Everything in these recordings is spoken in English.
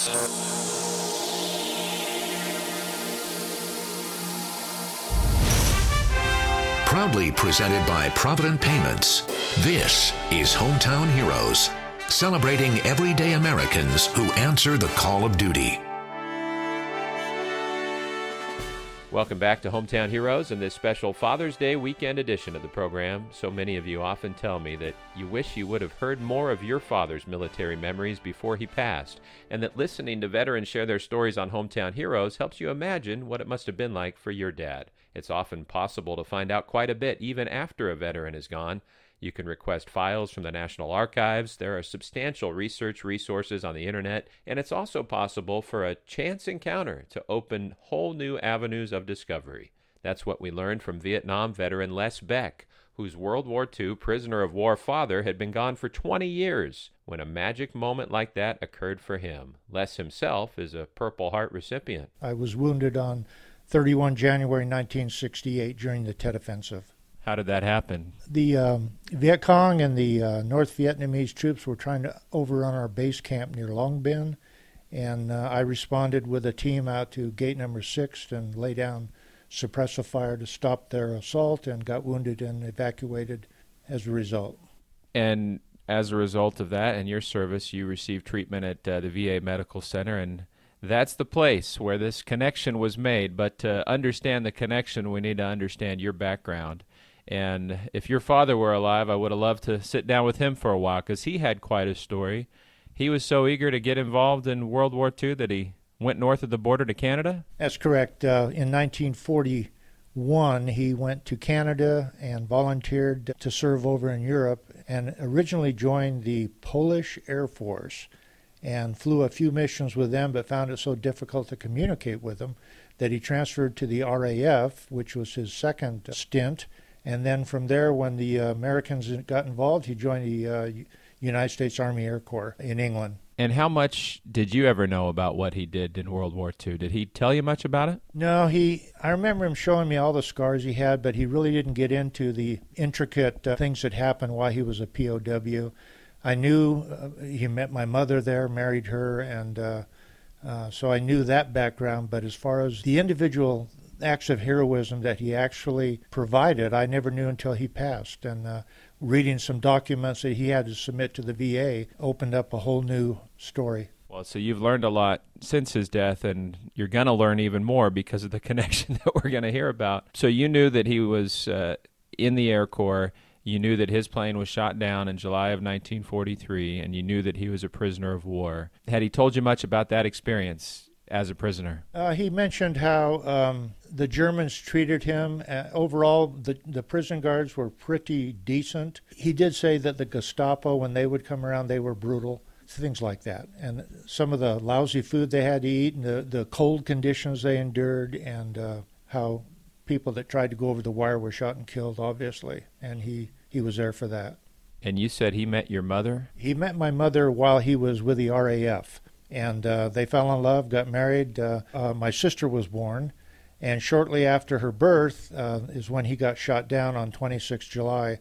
Proudly presented by Provident Payments, this is Hometown Heroes, celebrating everyday Americans who answer the call of duty. Welcome back to Hometown Heroes and this special Father's Day weekend edition of the program. So many of you often tell me that you wish you would have heard more of your father's military memories before he passed, and that listening to veterans share their stories on Hometown Heroes helps you imagine what it must have been like for your dad. It's often possible to find out quite a bit even after a veteran is gone. You can request files from the National Archives. There are substantial research resources on the internet, and it's also possible for a chance encounter to open whole new avenues of discovery. That's what we learned from Vietnam veteran Les Beck, whose World War II prisoner of war father had been gone for 20 years when a magic moment like that occurred for him. Les himself is a Purple Heart recipient. I was wounded on 31 January 1968 during the Tet Offensive. How did that happen? The Viet Cong and the North Vietnamese troops were trying to overrun our base camp near Long Binh, and I responded with a team out to gate number 6 and lay down suppressive fire to stop their assault, and got wounded and evacuated as a result. And as a result of that and your service, you received treatment at the VA Medical Center, and that's the place where this connection was made. But to understand the connection, we need to understand your background. And if your father were alive, I would have loved to sit down with him for a while, because he had quite a story. He was so eager to get involved in World War II that he went north of the border to Canada? That's correct. In 1941, he went to Canada and volunteered to serve over in Europe, and originally joined the Polish Air Force and flew a few missions with them, but found it so difficult to communicate with them that he transferred to the RAF, which was his second stint. And then from there, when the Americans got involved, he joined the United States Army Air Corps in England. And how much did you ever know about what he did in World War II? Did he tell you much about it? No, I remember him showing me all the scars he had, but he really didn't get into the intricate things that happened while he was a POW. I knew he met my mother there, married her, and so I knew that background. But as far as the individual acts of heroism that he actually provided, I never knew until he passed. And reading some documents that he had to submit to the VA opened up a whole new story. Well, so you've learned a lot since his death, and you're going to learn even more because of the connection that we're going to hear about. So you knew that he was in the Air Corps. You knew that his plane was shot down in July of 1943, and you knew that he was a prisoner of war. Had he told you much about that experience as a prisoner? He mentioned how the Germans treated him. Overall, the prison guards were pretty decent. He did say that the Gestapo, when they would come around, they were brutal, things like that. And some of the lousy food they had to eat, and the cold conditions they endured, and how people that tried to go over the wire were shot and killed, obviously. And he was there for that. And you said he met your mother? He met my mother while he was with the RAF. And they fell in love, got married. My sister was born, and shortly after her birth is when he got shot down on 26 July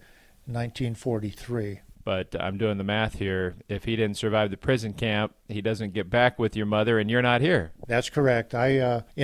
1943. But I'm doing the math here. If he didn't survive the prison camp, he doesn't get back with your mother, and you're not here. That's correct. In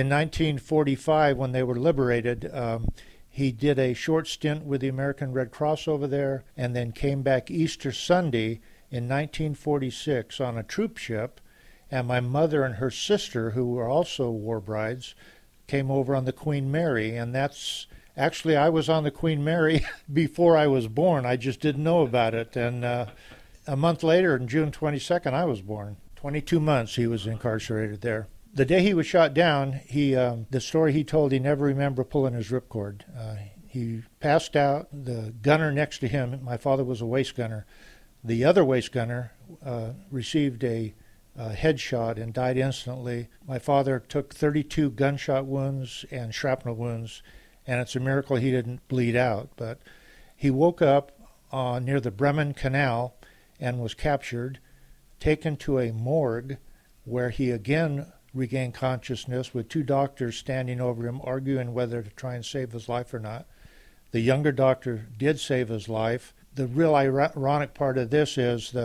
1945, when they were liberated, he did a short stint with the American Red Cross over there, and then came back Easter Sunday in 1946 on a troop ship. And my mother and her sister, who were also war brides, came over on the Queen Mary. And that's actually, I was on the Queen Mary before I was born. I just didn't know about it. And a month later, on June 22nd, I was born. 22 months he was incarcerated there. The day he was shot down, the story he told, he never remembered pulling his ripcord. He passed out. The gunner next to him, my father was a waist gunner. The other waist gunner received a headshot and died instantly. My father took 32 gunshot wounds and shrapnel wounds, and it's a miracle he didn't bleed out. But he woke up near the Bremen Canal and was captured, taken to a morgue where he again regained consciousness with two doctors standing over him arguing whether to try and save his life or not. The younger doctor did save his life. The real ironic part of this is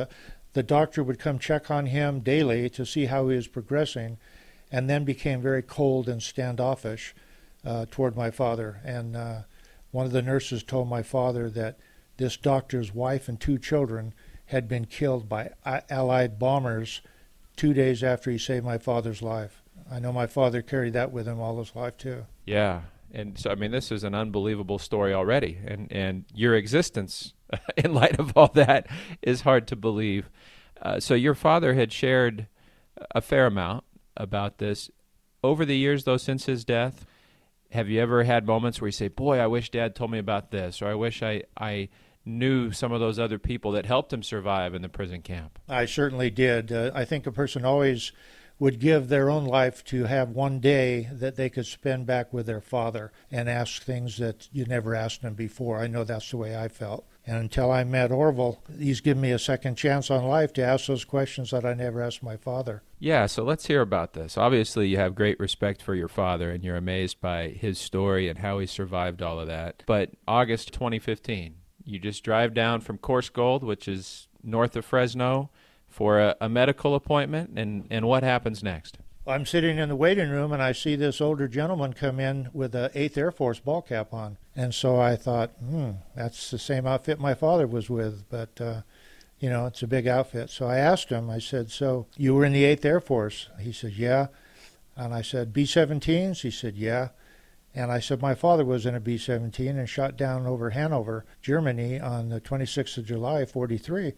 The doctor would come check on him daily to see how he was progressing, and then became very cold and standoffish toward my father. And one of the nurses told my father that this doctor's wife and 2 children had been killed by Allied bombers 2 days after he saved my father's life. I know my father carried that with him all his life, too. Yeah. And so, I mean, this is an unbelievable story already. And your existence, in light of all that, is hard to believe. So your father had shared a fair amount about this. Over the years, though, since his death, have you ever had moments where you say, boy, I wish Dad told me about this, or I wish I knew some of those other people that helped him survive in the prison camp? I certainly did. I think a person always would give their own life to have one day that they could spend back with their father and ask things that you never asked him before. I know that's the way I felt. And until I met Orville, he's given me a second chance on life to ask those questions that I never asked my father. Yeah, so let's hear about this. Obviously, you have great respect for your father, and you're amazed by his story and how he survived all of that. But August 2015, you just drive down from Coarse-Gold, which is north of Fresno, for a medical appointment, and what happens next? I'm sitting in the waiting room, and I see this older gentleman come in with a 8th Air Force ball cap on. And so I thought, that's the same outfit my father was with, but, it's a big outfit. So I asked him, I said, so you were in the 8th Air Force? He said, yeah. And I said, B-17s? He said, yeah. And I said, my father was in a B-17 and shot down over Hanover, Germany on the 26th of July, 43.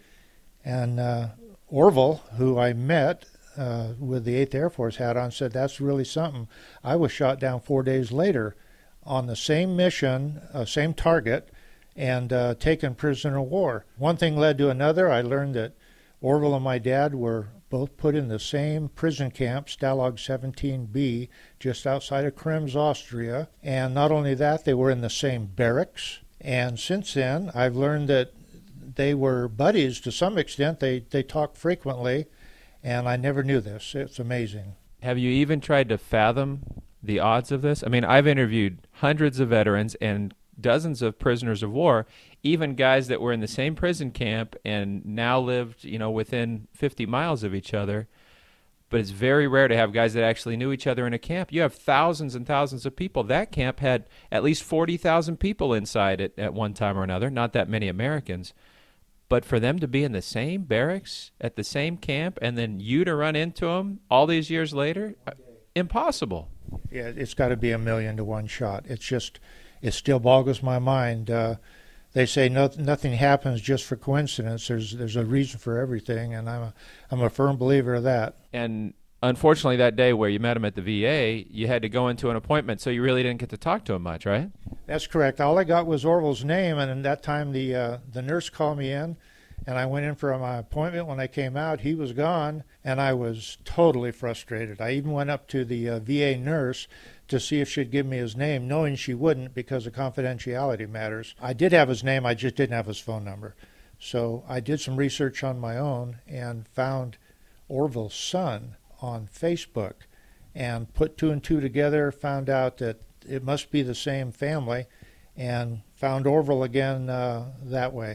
And Orville, who I met with the 8th Air Force hat on, said, that's really something. I was shot down 4 days later on the same mission, same target, and taken prisoner of war. One thing led to another. I learned that Orville and my dad were both put in the same prison camp, Stalag 17B, just outside of Krems, Austria. And not only that, they were in the same barracks. And since then, I've learned that they were buddies to some extent. They talked frequently, and I never knew this. It's amazing. Have you even tried to fathom the odds of this? I mean, I've interviewed hundreds of veterans and dozens of prisoners of war, even guys that were in the same prison camp and now lived, within 50 miles of each other. But it's very rare to have guys that actually knew each other in a camp. You have thousands and thousands of people. That camp had at least 40,000 people inside it at one time or another, not that many Americans. But for them to be in the same barracks, at the same camp, and then you to run into them all these years later, impossible. Yeah, it's got to be 1,000,000 to 1 shot. It's just, it still boggles my mind. They say nothing happens just for coincidence. There's a reason for everything, and I'm a firm believer of that. And unfortunately, that day where you met him at the VA, you had to go into an appointment, so you really didn't get to talk to him much, right? That's correct. All I got was Orville's name, and at that time the nurse called me in, and I went in for my appointment. When I came out, he was gone, and I was totally frustrated. I even went up to the VA nurse to see if she'd give me his name, knowing she wouldn't because of confidentiality matters. I did have his name, I just didn't have his phone number. So I did some research on my own and found Orville's son on Facebook and put 2 and 2 together, found out that it must be the same family, and found Orville again that way.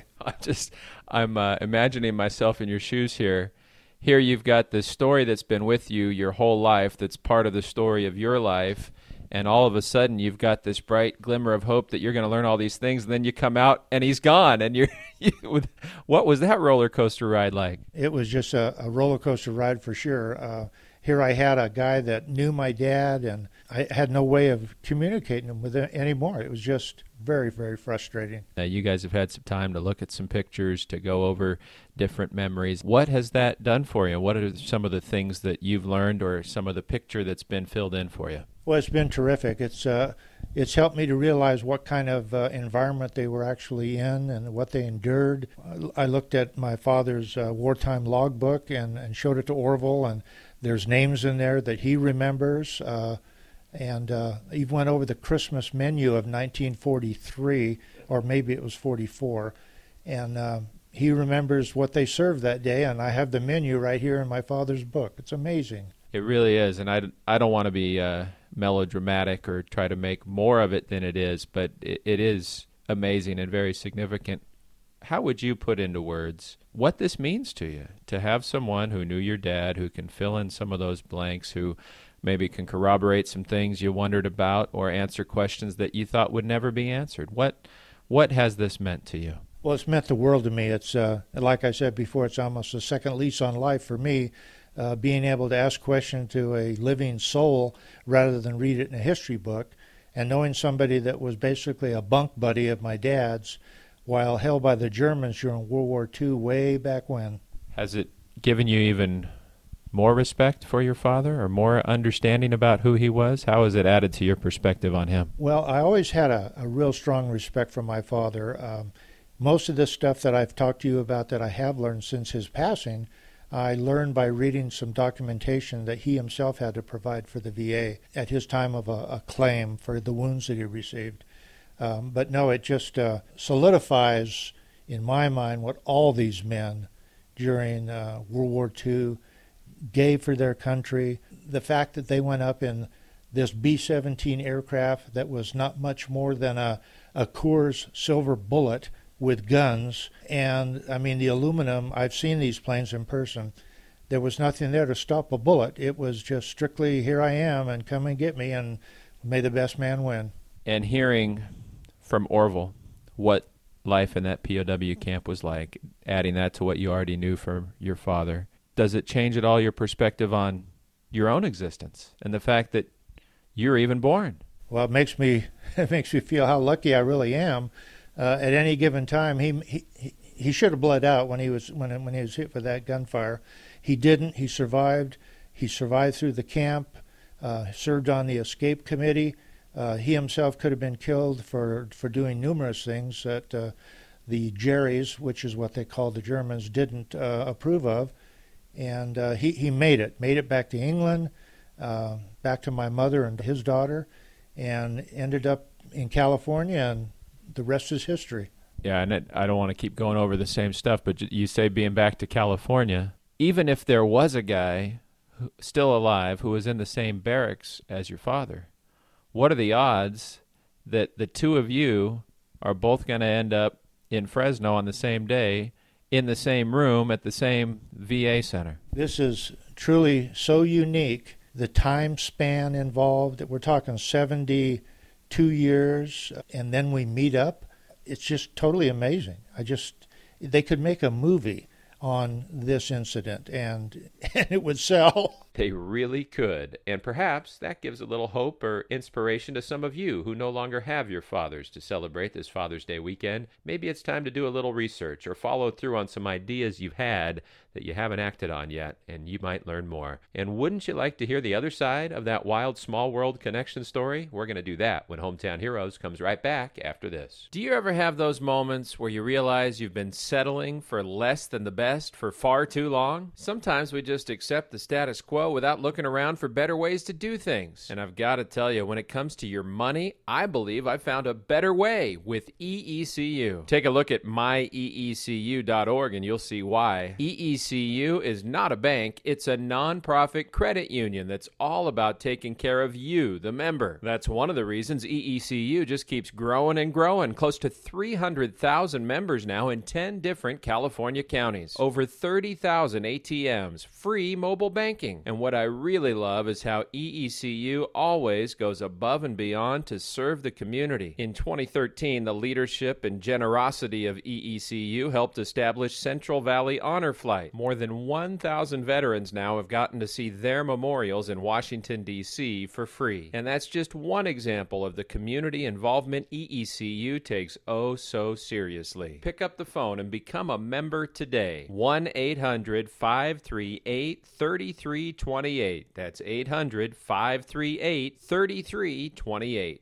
I'm imagining myself in your shoes here. Here you've got this story that's been with you your whole life, that's part of the story of your life, and all of a sudden you've got this bright glimmer of hope that you're going to learn all these things, and then you come out and he's gone. And what was that roller coaster ride like? It was just a roller coaster ride for sure. Here I had a guy that knew my dad, and I had no way of communicating with him anymore. It was just very, very frustrating. Now, you guys have had some time to look at some pictures, to go over different memories. What has that done for you? What are some of the things that you've learned, or some of the picture that's been filled in for you? Well, it's been terrific. It's helped me to realize what kind of environment they were actually in and what they endured. I looked at my father's wartime logbook and showed it to Orville, and there's names in there that he remembers. And he went over the Christmas menu of 1943, or maybe it was 44, and he remembers what they served that day, and I have the menu right here in my father's book. It's amazing. It really is, and I don't want to be melodramatic or try to make more of it than it is, but it is amazing and very significant. How would you put into words what this means to you, to have someone who knew your dad, who can fill in some of those blanks, who maybe can corroborate some things you wondered about or answer questions that you thought would never be answered? What has this meant to you? Well, it's meant the world to me. It's like I said before, it's almost a second lease on life for me, being able to ask questions to a living soul rather than read it in a history book, and knowing somebody that was basically a bunk buddy of my dad's while held by the Germans during World War II way back when. Has it given you even more respect for your father or more understanding about who he was? How has it added to your perspective on him? Well, I always had a real strong respect for my father. Most of this stuff that I've talked to you about that I have learned since his passing, I learned by reading some documentation that he himself had to provide for the VA at his time of a claim for the wounds that he received. But no, it just solidifies in my mind what all these men during World War II gave for their country. The fact that they went up in this B-17 aircraft that was not much more than a Coors Silver Bullet with guns. And, I mean, the aluminum, I've seen these planes in person. There was nothing there to stop a bullet. It was just strictly, here I am, and come and get me, and may the best man win. And hearing from Orville what life in that POW camp was like, adding that to what you already knew from your father, does it change at all your perspective on your own existence and the fact that you're even born? Well, it makes me feel how lucky I really am. At any given time, he should have bled out when he was hit with that gunfire. He didn't. He survived. He survived through the camp. Served on the escape committee. He himself could have been killed for doing numerous things that the Jerrys, which is what they called the Germans, didn't approve of. And he made it back to England, back to my mother and his daughter, and ended up in California, and the rest is history. Yeah, and I don't want to keep going over the same stuff, but you say being back to California. Even if there was a guy still alive who was in the same barracks as your father, what are the odds that the two of you are both going to end up in Fresno on the same day, in the same room, at the same VA center? This is truly so unique. The time span involved, we're talking 72 years, and then we meet up. It's just totally amazing. They could make a movie on this incident, and it would sell. They really could. And perhaps that gives a little hope or inspiration to some of you who no longer have your fathers to celebrate this Father's Day weekend. Maybe it's time to do a little research or follow through on some ideas you've had that you haven't acted on yet, and you might learn more. And wouldn't you like to hear the other side of that wild small world connection story? We're going to do that when Hometown Heroes comes right back after this. Do you ever have those moments where you realize you've been settling for less than the best for far too long? Sometimes we just accept the status quo without looking around for better ways to do things. And I've got to tell you, when it comes to your money, I believe I found a better way with EECU. Take a look at myeecu.org and you'll see why. EECU is not a bank, it's a nonprofit credit union that's all about taking care of you, the member. That's one of the reasons EECU just keeps growing and growing. Close to 300,000 members now in 10 different California counties. Over 30,000 ATMs, free mobile banking. And what I really love is how EECU always goes above and beyond to serve the community. In 2013, the leadership and generosity of EECU helped establish Central Valley Honor Flight. More than 1,000 veterans now have gotten to see their memorials in Washington, D.C. for free. And that's just one example of the community involvement EECU takes oh so seriously. Pick up the phone and become a member today. 1-800-538-3328. That's 800-538-3328.